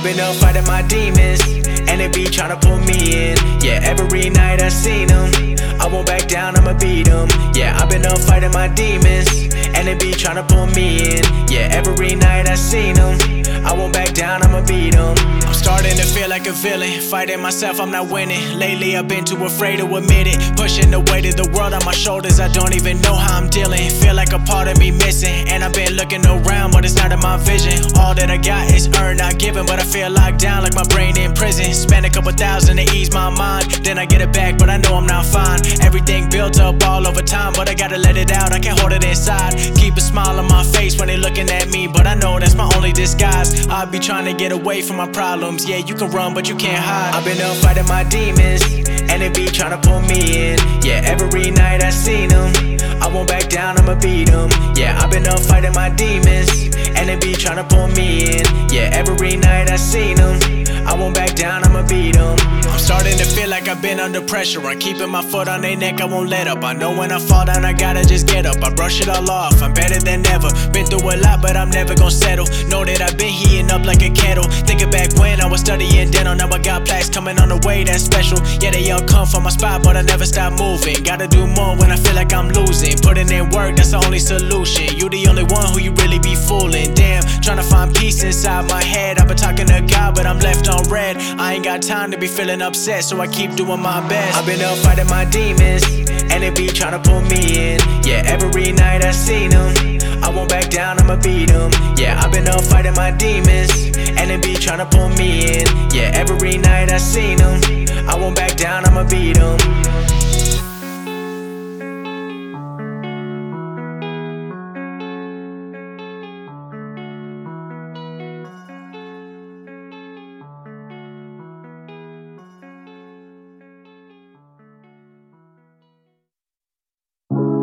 been up fighting my demons, and they be tryna pull me in. Yeah, every night I seen them, I won't back down, I'ma beat them. Yeah, I've been up fighting my demons, and they be tryna pull me in. Yeah, every night I seen them, I won't back down, I'ma beat them. I'm starting to feel like a villain, fighting myself, I'm not winning. Lately I've been too afraid to admit it, pushing the weight of the world on my shoulders, I don't even know how I'm dealing. Feel like a part of me missing, and I've been looking around, but it's not in my vision. All that I got is earned, not given, but I feel locked down like my brain in prison. Spend a couple thousand to ease my mind, then I get it back, but I know I'm not fine. Everything built up all over time, but I gotta let it out, I can't hold it inside. Keep a smile on my face when they looking at me, but I know that's my only disguise. I be trying to get away from my problems, yeah, you can run, but you can't hide. I've been up fighting my demons, and they be trying to pull me in. Yeah, every night I seen them, I won't back down, I'ma beat them. Yeah, I've been up fighting my demons, and they be trying to pull me in. Yeah, every night I seen them, I won't back down, I'ma beat them. I'm starting to feel like I've been under pressure, I'm keeping my foot on their neck, I won't let up. I know when I fall down, I gotta just get up. I brush it all off, I'm better than ever. Been through a lot, but I'm never gonna settle. Know that I've been heating up like a kettle. Thinking back when I was studying dental, now I got plaques coming on the way, that's special. Yeah, they all come from my spot, but I never stop moving. Gotta do more when I feel like I'm losing. Putting in work, that's the only solution. You the only one who you really be fooling. Damn, trying to find peace inside my head. I've been talking to God, but I'm left on red. I ain't got time to be feeling upset, so I keep doing my best. I've been up fighting my demons, and they be trying to pull me in. Yeah, every night I seen them, I won't back down, I'ma beat them. Yeah, I've been up fighting my demons, and they be trying to pull me in. Yeah, every night I seen them, I won't back down, I'ma beat them.